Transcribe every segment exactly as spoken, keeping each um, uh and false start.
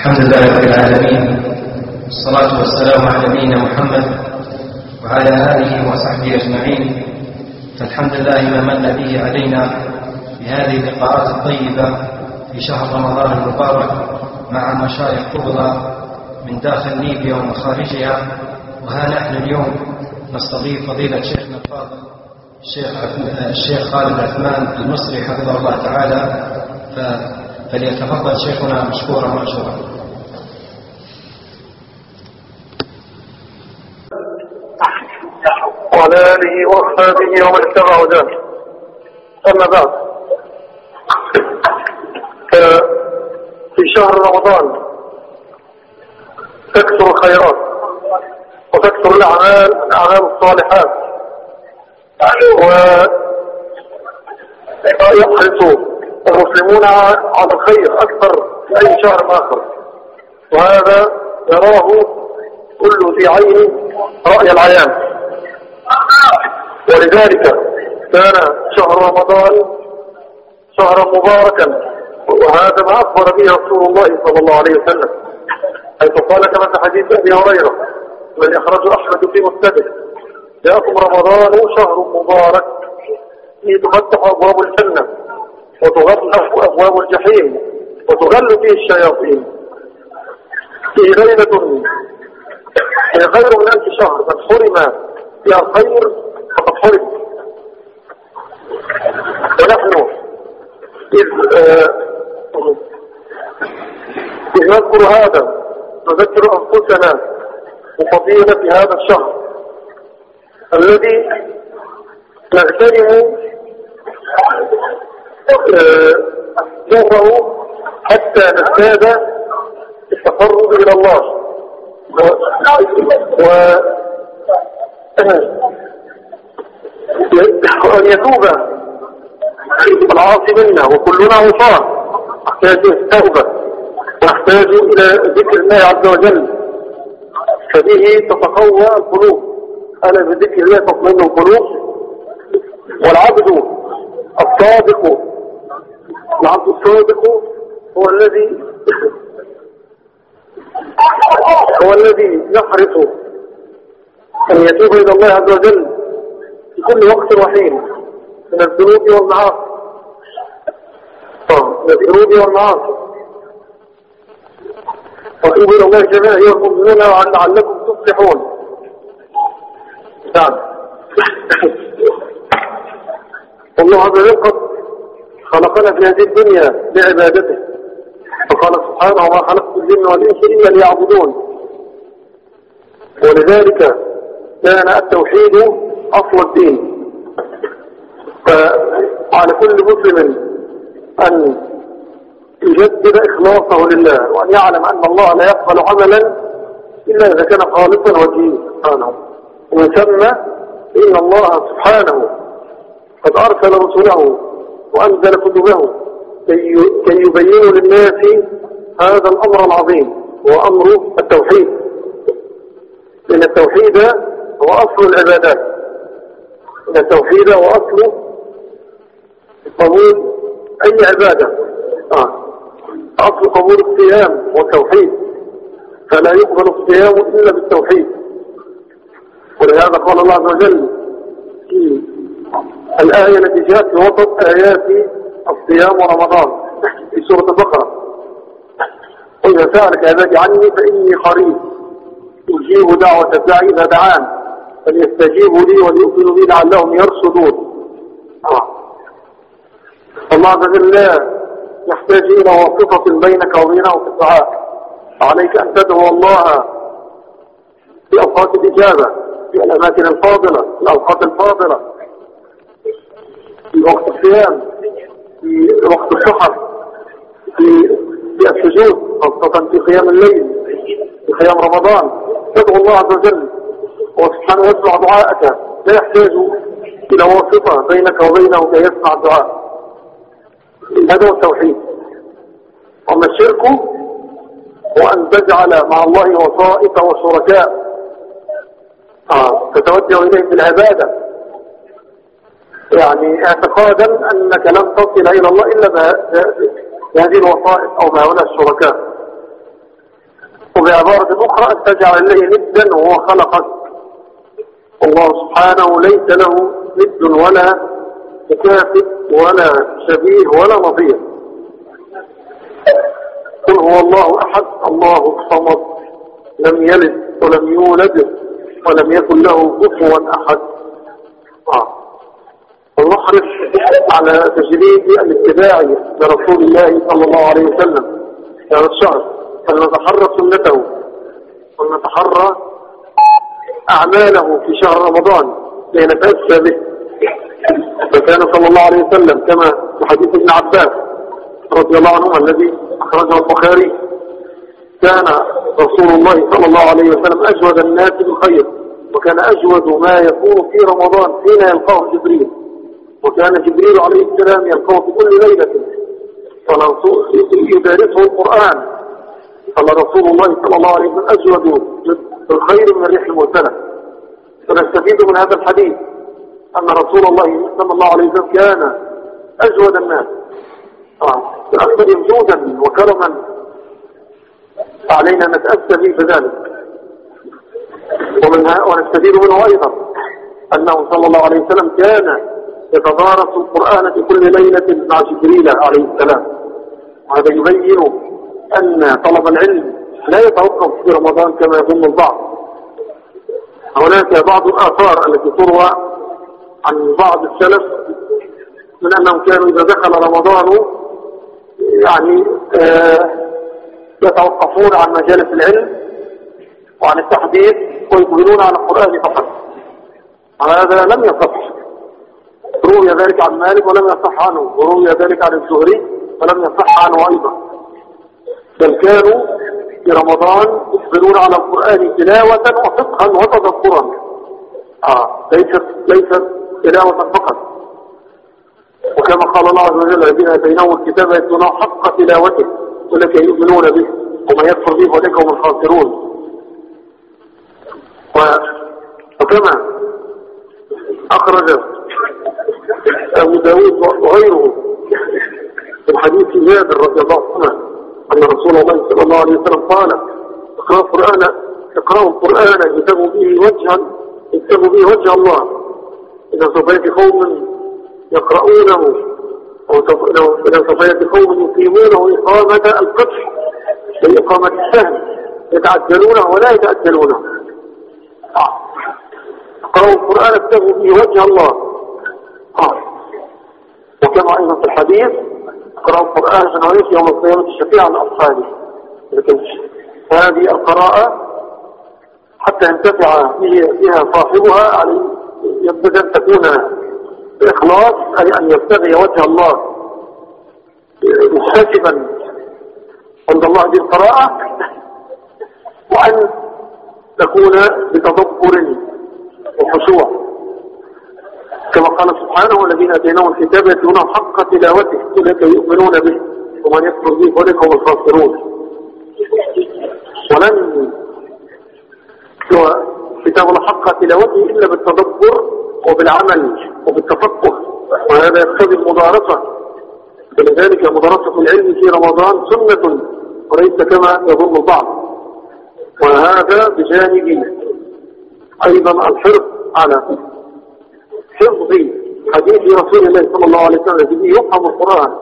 الحمد لله رب العالمين، والصلاة والسلام على نبينا محمد وعلى آله وصحبه أجمعين. فالحمد لله ما من به علينا بهذه اللقاءات الطيبة في شهر رمضان المبارك مع مشايخ فضلاء من داخل ليبيا ومن خارجها. وها نحن اليوم نستضيف فضيلة شيخنا الفاضل الشيخ الشيخ خالد عثمان المصري حفظه الله تعالى، فليتفضل شيخنا مشكورا مأجورا. وعلى آله وأصحابه ومن اتبعوا ذلك. أما بعد، في شهر رمضان تكثر الخيرات وتكثر الأعمال الأعمال الصالحات، ويحرص المسلمون على الخير أكثر في أي شهر آخر، وهذا يراه كل ذي عين رأي العيان. ولذلك كان شهر رمضان شهرا مباركا، وهذا ما أخبر به رسول الله صلى الله عليه وسلم، حيث قال كما في حديث أبي هريرة الذي أخرجه أحمد في مسنده: جاءكم رمضان شهر مبارك فيه تفتح أبواب الجنة وتغلق أبواب الجحيم وتغل فيه الشياطين، فيه ليلة هي خير من ألف شهر، من حرم فيها الخير فقد حرم. ونحن إذ, آه إذ نذكر هذا نذكر أنفسنا بفضيلة هذا الشهر الذي نغتنم شهره حتى نزداد التقرب إلى الله و وأن يتوب العاصي منا، وكلنا عصاة نحتاج التوبة ونحتاج إلى ذكر الله عز وجل، فبه تتقوى القلوب. ألا بذكر الله تطمئن القلوب. والعبد الصادق العبد الصادق هو الذي هو الذي يحرص أن يتوب إلى الله عز وجل في كل وقت وحين من الذنوب والمعاصي من الذنوب والمعاصي وتوبوا إلى الله جميعا أيها المؤمنون لعلكم تفلحون. نعم، الله عز وجل قد خلقنا في هذه الدنيا لعبادته، فقال سبحانه: وما خلقت الجن والإنس إلا ليعبدون. ولذلك كان التوحيد أصل الدين، فعلى كل مسلم أن يجدد إخلاصه لله، وأن يعلم أن الله لا يقبل عملا إلا إذا كان خالصا وجهه سبحانه. ومن ثم إن الله سبحانه قد أرسل رسله وأنزل كتبه كي يبينوا للناس هذا الأمر العظيم، هو أمر التوحيد، لأن التوحيد هو أصل العبادات، إن التوحيد هو أصل قبول أي عبادة. آه. أصل قبول الصيام والتوحيد، فلا يقبل الصيام إلا بالتوحيد. ولهذا قال الله عز وجل في الآية التي جاءت في وسط آيات الصيام ورمضان في سورة البقرة: وإذا سألك عبادي عني فإني قريب أجيب دعوة الداعي إذا دعان فليستجيبوا لي وليؤمنوا بي لعلهم يرشدون. آه. الله عز وجل لا يحتاج إلى واسطة بينك وبينه في الدعاء، عليك أن تدعو الله في أوقات الإجابة، في الأماكن الفاضلة، في الأوقات الفاضلة، في وقت الصيام، في وقت السحر، في في السجود، خاصة في قيام الليل، في قيام رمضان. تدعو الله عز وجل وسبحانه يسمع دعاءك، لا يحتاج إلى واسطة بينك وبينه كي يسمع الدعاء. هذا هو التوحيد. أما الشرك هو أن تجعل مع الله وسائط وشركاء آه. تتوجه إليه بالعبادة، يعني اعتقادا أنك لن تصل إلى الله إلا بهذه الوسائط أو بهؤلاء الشركاء. وبعبارة أخرى أن تجعل الله ندا وهو خلقك. الله سبحانه ليس له ند ولا مكافئ ولا شبيه ولا نظير. قل هو الله أحد الله الصمد لم يلد ولم يولد ولم يكن له كفوا أحد. آه. ونحرص على تجريد الاتباع لرسول الله صلى الله عليه وسلم في هذا الشهر، فلنتحرى سنته ونتحرى أعماله في شهر رمضان لنتأسى به. فكان صلى الله عليه وسلم كما في حديث ابن عباس رضي الله عنهما الذي أخرجه البخاري، كان رسول الله صلى الله عليه وسلم أجود الناس بالخير، وكان أجود ما يكون في رمضان حين يلقاه جبريل، وكان جبريل عليه السلام يلقاه في كل ليلة يدارسه القرآن. قال رسول الله صلى الله عليه وسلم أجود بالخير من الريح المرسلة. فنستفيد من هذا الحديث أن رسول الله صلى الله عليه وسلم كان أجود الناس أكثر جودا وكرما، فعلينا نتأسى به بذلك. ومنها ونستفيد منه أيضا أنه صلى الله عليه وسلم كان يتدارس القرآن في كل ليلة مع جبريل عليه السلام. وهذا يبين أن طلب العلم لا يتوقف في رمضان كما يظن البعض. هناك بعض الآثار التي تروى عن بعض السلف من أنهم كانوا إذا دخل رمضان يعني آه يتوقفون عن مجالس العلم وعن التحديث ويقبلون على القرآن فقط. هذا لم يصح. روي ذلك عن مالك ولم يصح عنه، وروي ذلك عن الزهري ولم يصح عنه أيضا. بل كانوا في رمضان يقبلون على القرآن تلاوة وفقها وتدبرا، آه ليست ليست تلاوة فقط. وكما قال الله عز وجل الذين آتيناهم الكتاب يتلونه حق تلاوته أولئك يؤمنون به وما يكفر به أولئك هم الخاسرون. وكما أخرج أبو داود وغيره من حديث جابر رضي الله عنه أن رسول الله صلى الله عليه وسلم قال اقرأوا القرآن اقرأوا القرآن يبتغوا به وجها يبتغوا به وجه الله. إذا سوف يأتي قوم يقرؤونه إذا سوف يأتي قوم يقيمونه إقامة القطع وإقامة السهم يتعجلونه ولا يتأجلونه. اقرأوا القرآن يبتغوا به وجه الله. وكما أيضا في الحديث اقرأوا القرآن فنعيش يوم القيامة الشفيع عن أصحابه. لكن هذه القراءة حتى ينتفع بها صاحبها عليه يبدأ أن تكون بإخلاص، أي أن يبتغي وجه الله محتسبا عند الله بالقراءة، وأن تكون بتدبر وخشوع كما قال سبحانه الذين آتيناهم الكتاب يتلونه حق تلاوته أولئك يؤمنون به ومن يكفر به أولئك هم الخاسرون. ولن كتاب الله حق تلاوته إلا بالتدبر وبالعمل وبالتفقه، وهذا يقتضي المدارسة. فلذلك مدارسة العلم في رمضان سنة وليس كما يظن البعض. وهذا بجانب أيضا الحرص على حفظ حديث رسول الله صلى الله عليه وسلم الذي يفهم القرآن.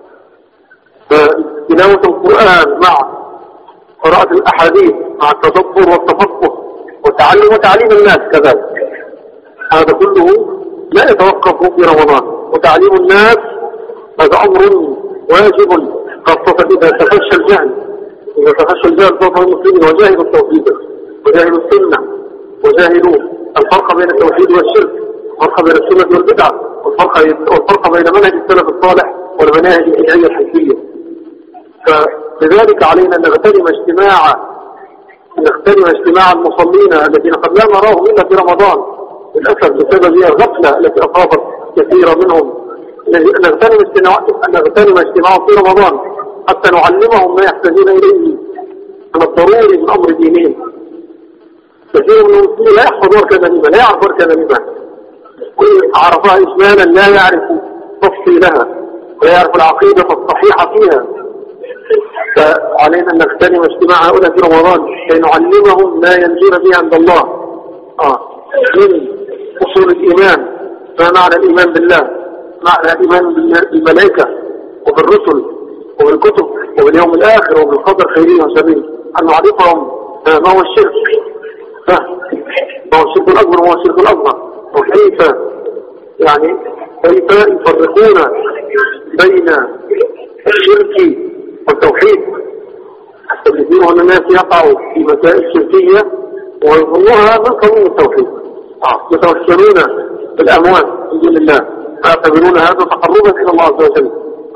فتلاوة القرآن مع قراءة الأحاديث مع التدبر والتفقه والتعلم وتعليم الناس كذلك، هذا كله لا يتوقف في رمضان. وتعليم الناس هذا أمر واجب، خاصة إذا تفشى الجهل. إذا تفشى الجهل فوق المسلمين وجاهلوا التوحيد وجاهلوا السنة وجاهلوا الفرق بين التوحيد والشرك، الفرق بين السنة والبدعة، والفرق والفرق بين منهج السلف الصالح والمناهج البدعية الحزبية. فلذلك علينا أن نغتنم اجتماع نغتنم اجتماع المصلين الذين قد لا نراهم إلا في رمضان للأسف بسبب الغفلة التي أصابت كثيرا منهم. نغتنم اجتماع نغتنم اجتماع في رمضان حتى نعلمهم ما يحتاجون إليه من الضروري من أمر دينهم. كثير من المسلمين لا يحفظ أركان الإيمان، لا يعرف أركان الإيمان، عرفها إجمالا لا يعرف تفصيلها ولا يعرف العقيدة الصحيحة فيها. وعلينا أن نغتنم اجتماع هؤلاء في رمضان كي نعلمهم ما ينجون به عند الله آه. من أصول الإيمان، ما معنى الإيمان بالله، معنى الإيمان بالملائكة وبالرسل وبالكتب وباليوم الآخر وبالقدر خيره وشره، أن نعرفهم ما هو الشرك، ما هو الشرك الأكبر وما هو الشرك الأصغر، وكيف يعني كيف يفرقون بين الشرك والتوحيد. كثير من الناس يقعوا في مسائل شركية ويظنوها من قانون التوحيد، يتوسلون بالأموال من دون الله، يعتبرون هذا تقربا إلى الله عز وجل،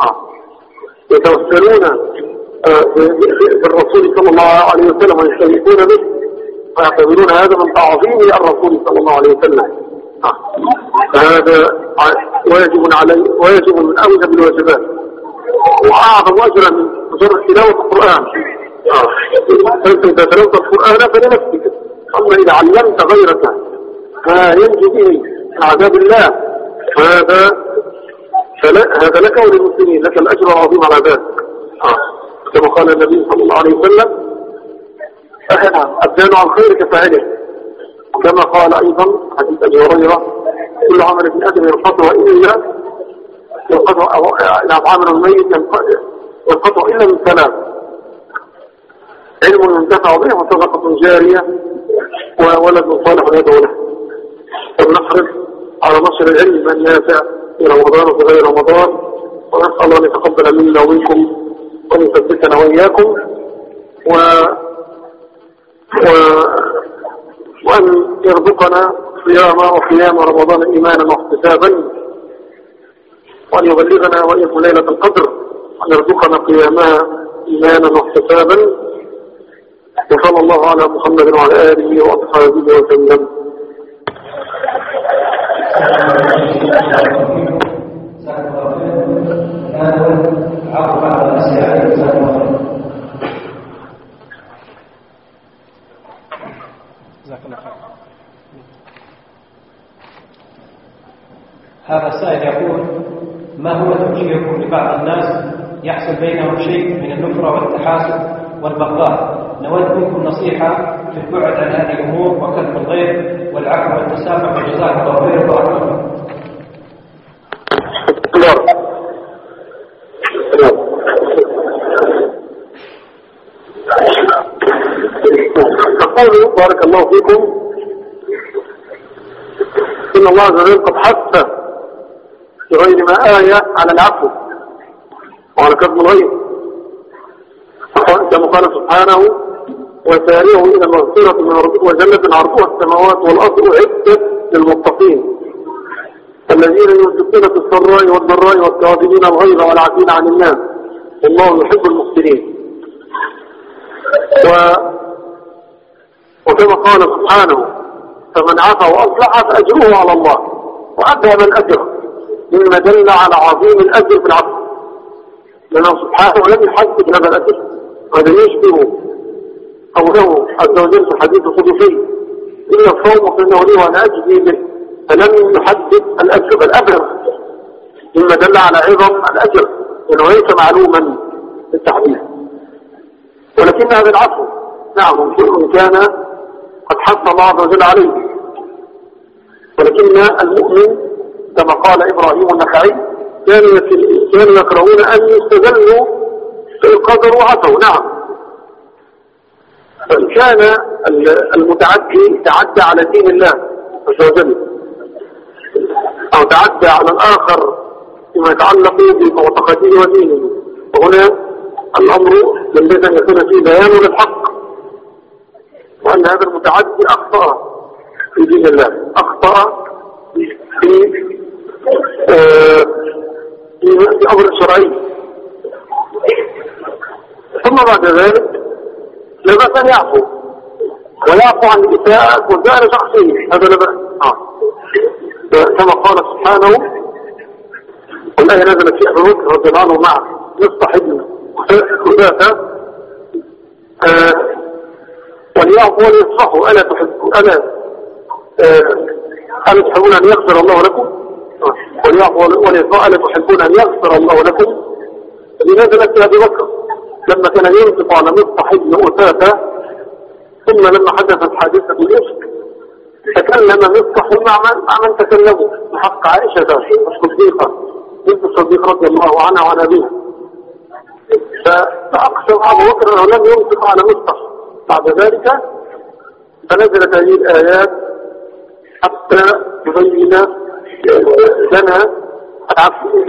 يتوسلون بالرسول صلى الله عليه وسلم ويستغيثون به، ويعتبرون هذا من تعظيم الرسول صلى الله عليه وسلم. فهذا واجب عليه، واجب من أوجب الواجبات وأعظم أجرا من مجرد تلاوة القرآن. فأنت إذا تلوت القرآن فلنفسك، أما إذا علمت غيرك ما ينجو به من عذاب الله فهذا هذا لك وللمسلمين، لك الأجر العظيم على ذلك. كما قال النبي صلى الله عليه وسلم الدال عن خير كفاعله، وكما قال أيضا حديث أبي هريرة كل عمل ابن آدم ينقطع إلا ينقطع عمل الميت ينقطع إلا من ثلاث: علم ينتفع به وصدقة جارية وولد صالح يدعو له. فلنحرص على نشر العلم النافع في رمضان وفي غير رمضان، ونسأل الله أن يتقبل منا ومنكم وأن يثبتنا وإياكم و... و... وأن يرزقنا صيام وقيام رمضان إيمانا واحتسابا، وأن يبلغنا وإياكم ليلة القدر، وأن يرزقنا قيامها إيمانا واحتسابا. وصلى الله على محمد وعلى آله وأصحابه وسلم. هذا السائل يقول: ما هو توجيهكم لبعض الناس يحصل بينهم شيء من النفرة والتحاسد والبغضاء؟ نود منكم نصيحة في البعد عن هذه الأمور وكتم الغير والعفو والتسامح، وجزاكم الله خيرا وبارك الله. بارك الله فيكم. إن الله عز وجل قد حث في غير ما آية على العفو وعلى كتم الغير، كما قال سبحانه: وسارعوا إلى مغفرة من ربكم وجنة عرضها السماوات والأرض أعدت للمتقين الذين ينفقون في السراء والضراء والكاظمين الغيظ والعافين عن الناس والله يحب المحسنين. و... وكما قال سبحانه: فمن عفا وأصلح فأجره على الله وأذهب الأجر، مما دل على عظيم الأجر في العفو، لأنه سبحانه لم يحدد هذا الأجر، هذا يشبه قوله عز وجل في الحديث القدسي: إن الصوم فإنه لي وأنا أجزي به، فلم يحدد الأجر بل أبلغ، مما دل على عظم الأجر لأنه ليس معلوما بالتحديد. ولكن هذا العفو نعم شيء كان قد حث الله عز وجل عليه، ولكن المؤمن كما قال إبراهيم النخعي كانوا يكرهون أن يستدلوا في القدر وعفوا. نعم، فإن كان المتعدي تعدى على دين الله عز وجل أو تعدى على الآخر فيما يتعلق بمعتقده ودينه، وهنا الأمر ينبغي أن يكون فيه بيان للحق، وأن هذا المتعدي أخطأ في دين الله، أخطأ في آه في أمر شرعي، ثم بعد ذلك لا بأس أن يعفو ويعفو عن الإساءة والزائر شخصية، هذا لا بأس. آه. كما قال سبحانه: والله نزل في أبي بكر رضي الله عنه معه نصح ابن خزافة وليعفوا وليصفحوا، ألا تحبون ألا ألا تحبون أن يغفر الله لكم؟ وليعفوا وليصفحوا، ألا تحبون أن يغفر الله لكم؟ الذي نزلت في أبي بكر لما كان ينطق على مصطح ابن أثاثة، ثم لما حدثت حادثة الإفك تكلم مصطح مع من, مع من تكلموا بحق عائشة الصديقة بنت الصديق رضي الله عنها وعن أبيها. فأقسم أبو بكر أنه لم ينطق على مصطح. بعد ذلك فنزلت هذه الآيات حتى تبين لنا العفو.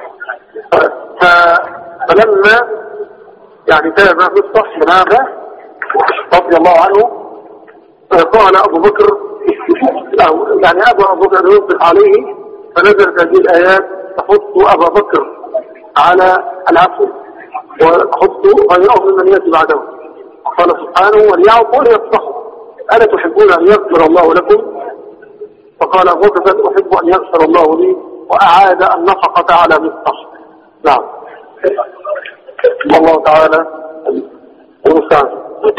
فلما يعني تاب مصطح من هذا رضي الله عنه قال أبو بكر يعني أبو أبو بكر ينطق عليه، فنزلت هذه الآيات تحث أبا بكر على العفو وتحث غيره ممن يأتي بعده. قال سبحانه وليعفوا وليصفحوا ألا تحبون أن يغفر الله لكم؟ فقال أبو بكر أحب أن يغفر الله لي، وأعاد النفقة على مصطح. نعم الله تعالى المستعان.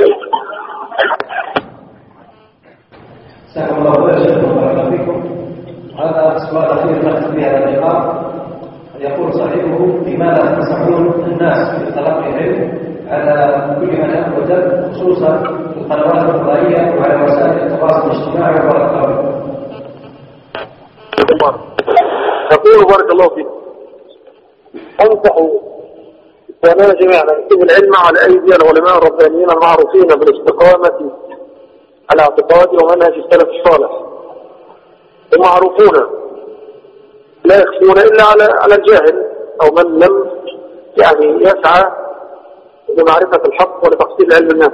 سلام الله عليكم ورحمة بكم. هذا السؤال الأخير نختم بهذا اللقاء. يقول صاحبه لماذا تنصحون الناس بتلقي العلم على كل من وجد، خصوصا في القنوات الفضائية وعلى وسائل التواصل الاجتماعي والرقابي؟ يقول بارك الله فيك أنصح السامعين جميعا أن يكتب العلم على أيدي العلماء الربانيين المعروفين بالاستقامة على اعتقاد ومنهج السلف الصالح، ومعروفون لا يخفون إلا على على الجاهل أو من لم يعني يسعى لمعرفة الحق ولتحصيل علم الناس.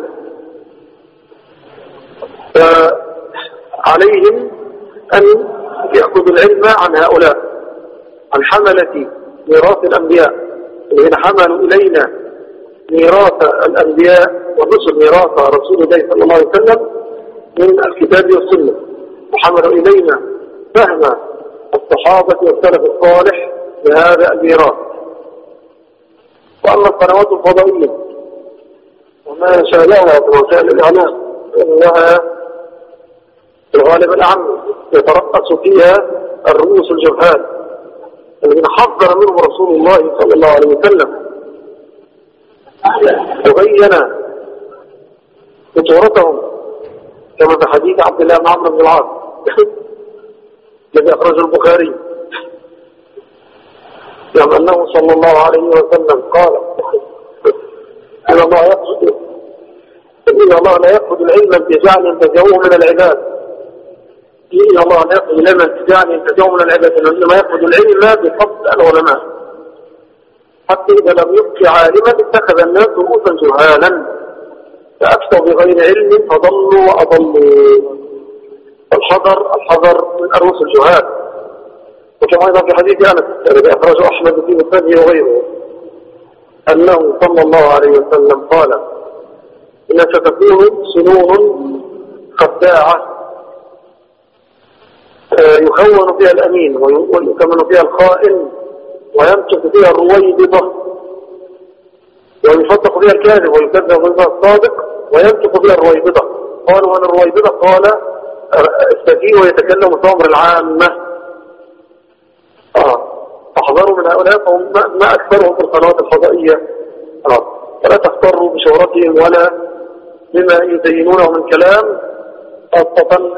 فعليهم أن يأخذوا العلم عن هؤلاء، عن حملة ميراث الأنبياء الذين حملوا إلينا ميراث الأنبياء والرسل، ميراث رسول الله صلى الله عليه وسلم من الكتاب والسنة، وحملوا إلينا فهم الصحابة والسلف الصالح لهذا الميراث. وأما القنوات الفضائية وما شابهها في وسائل الإعلام إنها في الغالب الأعم يترأس فيها الرؤوس الجهال الذين حذر منهم رسول الله صلى الله عليه وسلم وبين خطورتهم، كما في حديث عبد الله بن عمرو بن العاص الذي أخرجه البخاري، يعني أنه صلى الله عليه وسلم قال إن الله يقصد إن الله لا يأخذ العلم انتزاعا ينتزعوه من العباد، إن الله لا يأخذ العلم انتزاعا ينتزعوه من العباد، إنما يأخذ العلم بفضل العلماء، حتى إذا لم يبق عالما اتخذ الناس رؤوسا جهالا فأفتوا بغير علم فضلوا وأضلوا. الحذر الحذر من الرؤوس الجهال. وكما أيضا في حديث أنس الذي أخرجه أحمد في مسنده وغيره أنه صلى الله عليه وسلم قال إن ستكون سنون خداعة يخون فيها الأمين ويكمن فيها الخائن ويمسك فيها الرويبضة ويصدق فيها الكاذب ويكذب فيها الصادق ويمسك فيها الرويبضة. قالوا أن الرويبضة قال السفيه ويتكلم في أمر العامة. آه احذروا من هؤلاء فهم ما أكثرهم في القنوات الفضائية. آه فلا تختروا بشهرتهم ولا بما يزينونه من كلام، خاصة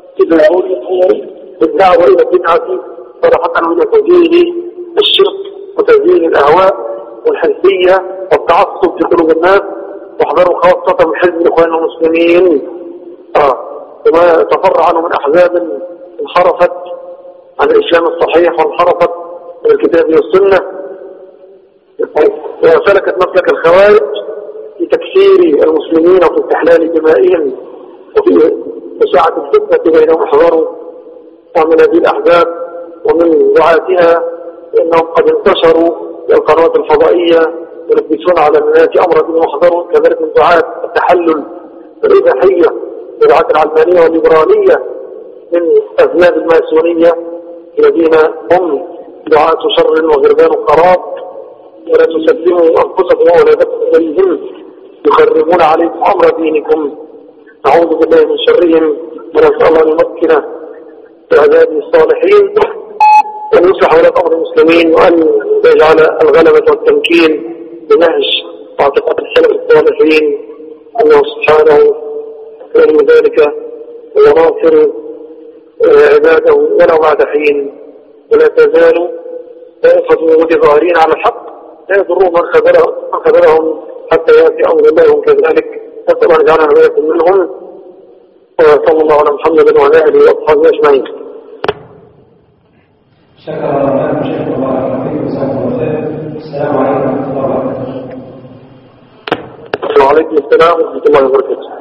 بالدعوة إلى البدعة صراحة إلى تزيين الشرك وتزيين الأهواء والحزبية والتعصب في قلوب الناس. واحذروا خاصة من حزب الإخوان المسلمين آه وما تفرع عنه من أحزاب انحرفت عن الإسلام الصحيح وانحرفت من الكتاب والسنة وسلكت مسلك الخوارج في تكفير المسلمين وفي استحلال دمائهم وفي إشاعة الفتنة بينهم. احذروا ومن هذه الأحزاب ومن دعاتها إنهم قد انتشروا في القنوات الفضائية يلبسون على الناس أمر دين. واحذروا كذلك من دعاة التحلل والإباحية ودعاة العلمانية والليبرالية من أذناب الماسونية الذين هم دعاة شر وغربان وخراب، ولا تسلموا أنفسكم وأولادكم إليهم يخربون عليكم أمر دينكم. نعوذ بالله من شرهم ونسأل الله أن يمكن عباده الصالحين وأن يصلح ولاة أمر المسلمين وأن يجعل الغلبة والتمكين بنهج واعتقاد السلف الصالحين أنه سبحانه يعلم ذلك ويناصر عباده ولو بعد حين، ولا تزال طائفة متظاهرين على الحق لا يضرون من خذلهم حتى يأتي أمر الله هم كذلك. نسأل أن يجعلنا وإياكم منهم، وصلى الله على محمد وعلى آله وأصحابه أجمعين. شكرا لكم شيخ الله فيكم جزاكم الله خير. السلام عليكم ورحمة الله وبركاته. وعليكم السلام ورحمة الله وبركاته.